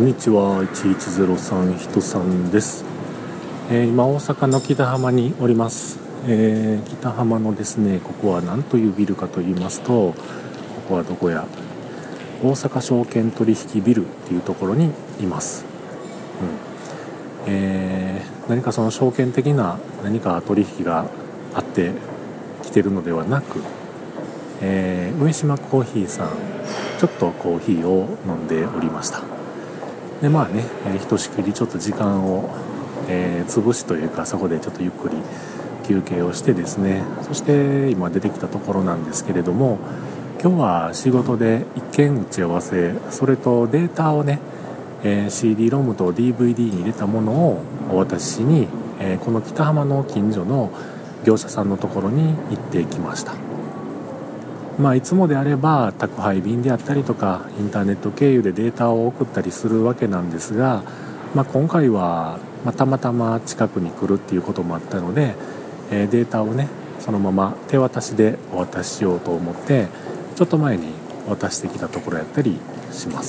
んにちは。1103人さんです。今大阪の北浜におります。北浜のですね、ここは何というビルかと言いますと、ここはどこや、大阪証券取引ビルっていうところにいます。何かその証券的な何か取引があって来てるのではなく、上島コーヒーさん、ちょっとコーヒーを飲んでおりました。でひとしきりちょっと時間を、潰しというか、そこでちょっとゆっくり休憩をしてですね、そして今出てきたところなんですけれども、今日は仕事で一件打ち合わせ、それとデータをね、CD ロムと DVD に入れたものをお渡ししに、この北浜の近所の業者さんのところに行ってきました。いつもであれば宅配便であったりとかインターネット経由でデータを送ったりするわけなんですが、今回は、たまたま近くに来るっていうこともあったので、データをねそのまま手渡しでお渡ししようと思ってちょっと前に渡してきたところやったりします。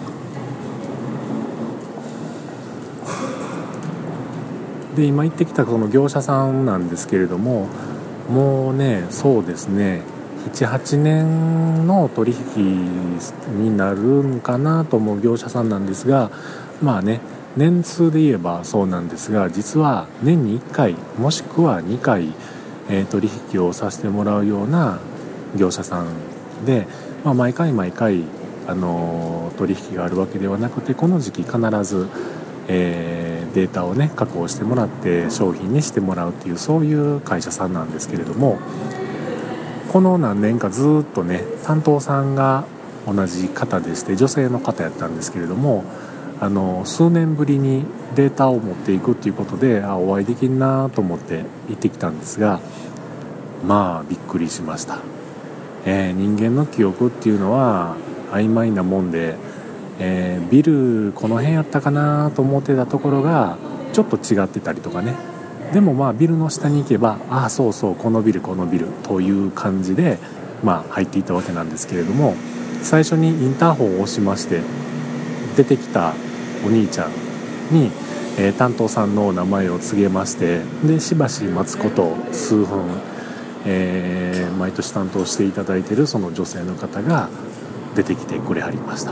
で今行ってきたその業者さんなんですけれども、もうねそうですね7、8年の取引になるんかなと思う業者さんなんですが、年数で言えばそうなんですが、実は年に1回もしくは2回、取引をさせてもらうような業者さんで、毎回取引があるわけではなくて、この時期必ず、データをね確保してもらって商品にしてもらうっていう、そういう会社さんなんですけれども、この何年かずっとね担当さんが同じ方でして、女性の方やったんですけれども、数年ぶりにデータを持っていくっていうことでお会いできんなと思って行ってきたんですが、びっくりしました。人間の記憶っていうのは曖昧なもんで、ビルこの辺やったかなと思ってたところがちょっと違ってたりとかね、でもビルの下に行けばそうそうこのビルという感じで入っていたわけなんですけれども、最初にインターホンを押しまして出てきたお兄ちゃんに、担当さんの名前を告げまして、でしばし待つこと数分、毎年担当していただいているその女性の方が出てきてくれはりました。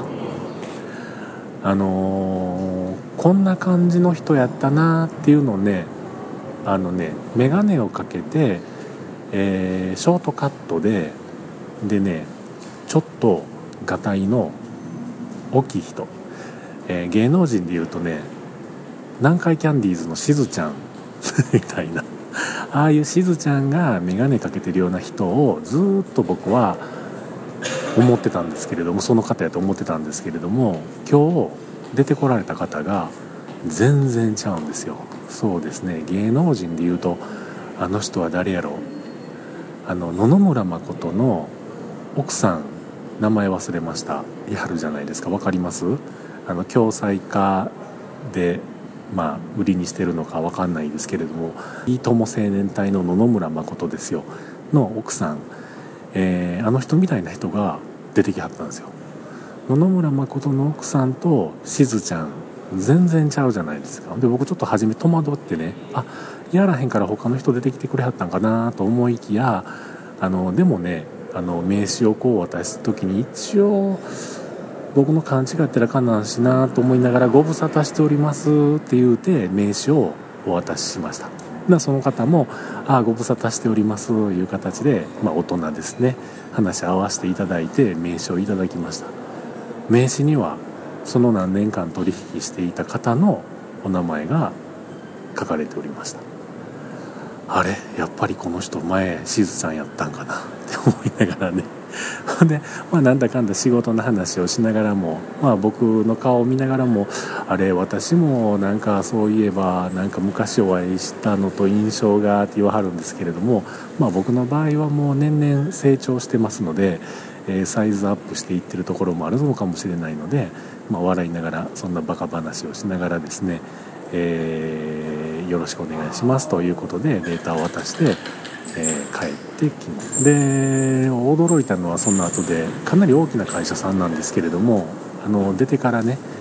こんな感じの人やったなっていうのをね、メガネをかけて、ショートカットでね、ちょっとがたいの大きい人、芸能人でいうとね、南海キャンディーズのしずちゃんみたいなああいうしずちゃんがメガネかけてるような人をずっと僕は思ってたんですけれども、その方やと思ってたんですけれども、今日出てこられた方が全然ちゃうんですよ。そうですね、芸能人でいうとあの人は誰やろう、野々村誠の奥さん、名前忘れました。いはるじゃないですか。わかります？共済化で売りにしてるのかわかんないですけれども、いいとも青年隊の野々村誠ですよの奥さん、あの人みたいな人が出てきはったんですよ。野々村誠の奥さんとしずちゃん全然ちゃうじゃないですか。で僕ちょっと初め戸惑ってね、やらへんから他の人出てきてくれはったんかなと思いきや、でもね名刺をこう渡す時に一応僕の勘違いってらかなんしなと思いながら、ご無沙汰しておりますって言うて名刺をお渡ししました。その方もご無沙汰しておりますという形で、大人ですね、話し合わせていただいて名刺をいただきました。名刺にはその何年間取引していた方のお名前が書かれておりました。あれやっぱりこの人前しずちゃんやったんかなって思いながらねで、なんだかんだ仕事の話をしながらも、僕の顔を見ながらも、あれ私もなんかそういえばなんか昔お会いしたのと印象がって言わはるんですけれども、僕の場合はもう年々成長してますので、サイズアップしていってるところもあるのかもしれないので、笑いながらそんなバカ話をしながらですね、よろしくお願いしますということでデータを渡して、帰ってきます。で驚いたのはその後で、かなり大きな会社さんなんですけれども、出てからね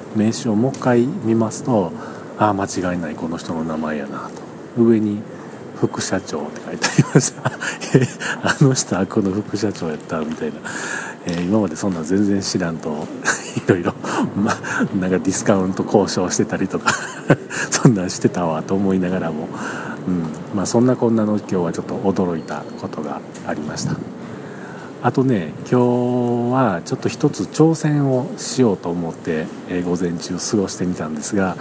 名刺をもう一回見ますと、ああ間違いない、この人の名前やなと。上に副社長って書いてありましたあの人はこの副社長やったみたいな、今までそんな全然知らんといろいろ、なんかディスカウント交渉してたりとかそんなんしてたわと思いながらも、そんなこんなの今日はちょっと驚いたことがありました。あとね、今日はちょっと一つ挑戦をしようと思って、午前中過ごしてみたんですが、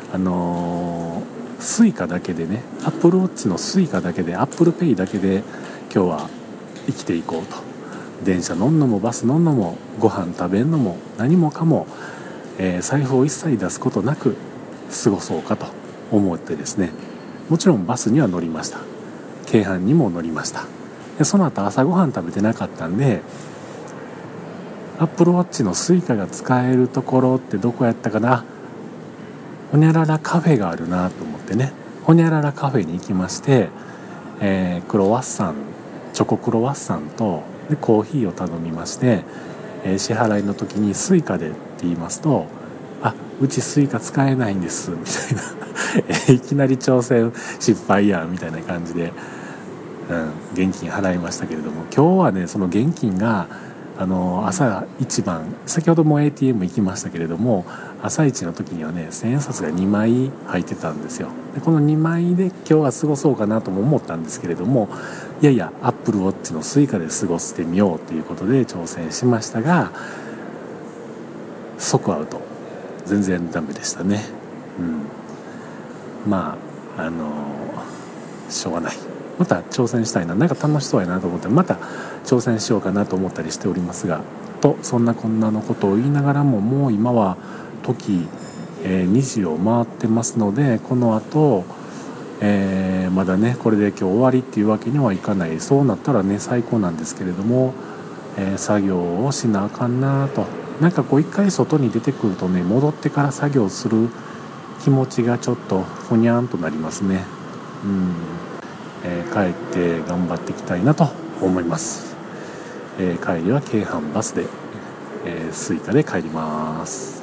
スイカだけでね、アップルウォッチのスイカだけで、アップルペイだけで今日は生きていこうと。電車乗んのもバス乗んのもご飯食べんのも何もかも、財布を一切出すことなく過ごそうかと思ってですね、もちろんバスには乗りました。京阪にも乗りました。でその後朝ごはん食べてなかったんで、アップルウォッチのスイカが使えるところってどこやったかな、ほにゃららカフェがあるなと思ってね、ほにゃららカフェに行きまして、クロワッサン、チョコクロワッサンとでコーヒーを頼みまして、支払いの時にスイカでって言いますと、あ、うちスイカ使えないんですみたいないきなり挑戦失敗やみたいな感じで、現金払いましたけれども、今日はねその現金が朝一番、先ほども ATM 行きましたけれども、朝一の時にはね1000円札が2枚入ってたんですよ。でこの2枚で今日は過ごそうかなとも思ったんですけれども、いやいやアップルウォッチのスイカで過ごしてみようということで挑戦しましたが、即アウト、全然ダメでしたね。しょうがない、また挑戦したいな、なんか楽しそうやなと思ってまた挑戦しようかなと思ったりしておりますが、そんなこんなのことを言いながらも、もう今は時、2時を回ってますので、この後、まだねこれで今日終わりっていうわけにはいかない。そうなったらね最高なんですけれども、作業をしなあかんなと。なんかこう一回外に出てくるとね、戻ってから作業する気持ちがちょっとふにゃんとなりますね。帰って頑張っていきたいなと思います。帰りは京阪バスで、スイカで帰ります。